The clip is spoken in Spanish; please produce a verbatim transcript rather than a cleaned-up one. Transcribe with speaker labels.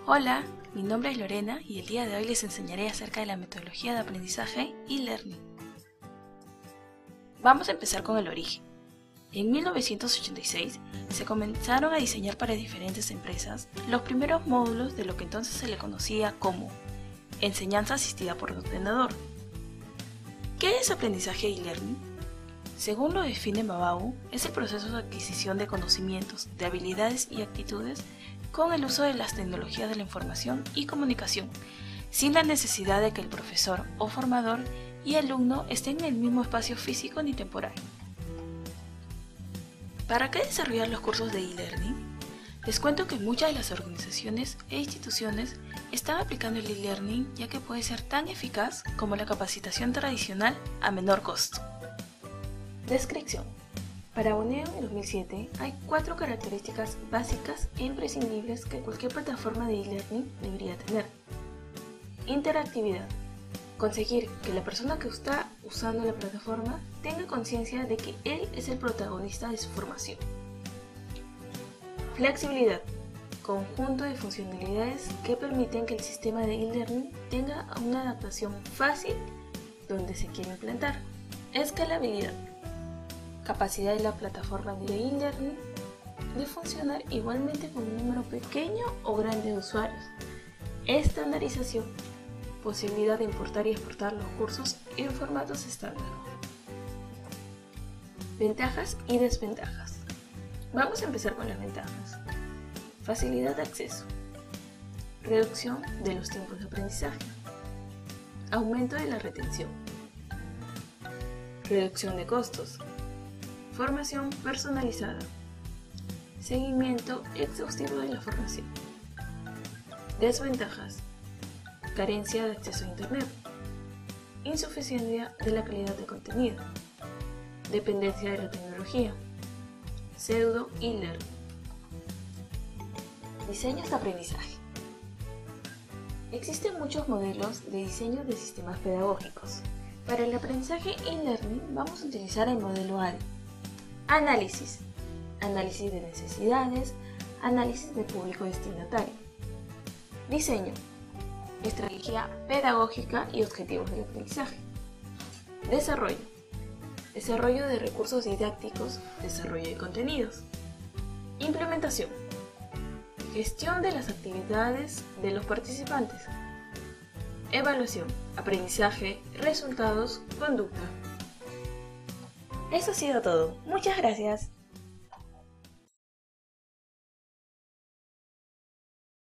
Speaker 1: Hola, mi nombre es Lorena y el día de hoy les enseñaré acerca de la metodología de aprendizaje e-learning. Vamos a empezar con el origen. En mil novecientos ochenta y seis se comenzaron a diseñar para diferentes empresas los primeros módulos de lo que entonces se le conocía como enseñanza asistida por ordenador. ¿Qué es aprendizaje e-learning? Según lo define Mabau, es el proceso de adquisición de conocimientos, de habilidades y actitudes con el uso de las tecnologías de la información y comunicación, sin la necesidad de que el profesor o formador y alumno estén en el mismo espacio físico ni temporal. ¿Para qué desarrollar los cursos de e-learning? Les cuento que muchas de las organizaciones e instituciones están aplicando el e-learning ya que puede ser tan eficaz como la capacitación tradicional a menor costo. Descripción. Para Boneo en dos mil siete hay cuatro características básicas e imprescindibles que cualquier plataforma de e-learning debería tener. Interactividad. Conseguir que la persona que está usando la plataforma tenga conciencia de que él es el protagonista de su formación. Flexibilidad. Conjunto de funcionalidades que permiten que el sistema de e-learning tenga una adaptación fácil donde se quiere implantar. Escalabilidad. Capacidad de la plataforma de e-learning de funcionar igualmente con un número pequeño o grande de usuarios. Estandarización. Posibilidad de importar y exportar los cursos en formatos estándar. Ventajas y desventajas. Vamos a empezar con las ventajas. Facilidad de acceso. Reducción de los tiempos de aprendizaje. Aumento de la retención. Reducción de costos. Formación personalizada. Seguimiento exhaustivo de la formación. Desventajas. Carencia de acceso a Internet. Insuficiencia de la calidad de contenido. Dependencia de la tecnología. Pseudo e-learning. Diseños de aprendizaje. Existen muchos modelos de diseño de sistemas pedagógicos. Para el aprendizaje e-learning vamos a utilizar el modelo A D I. Análisis. Análisis de necesidades. Análisis de público destinatario. Diseño. Estrategia pedagógica y objetivos del aprendizaje. Desarrollo. Desarrollo de recursos didácticos. Desarrollo de contenidos. Implementación. Gestión de las actividades de los participantes. Evaluación. Aprendizaje, resultados, conducta. Eso ha sido todo. Muchas gracias.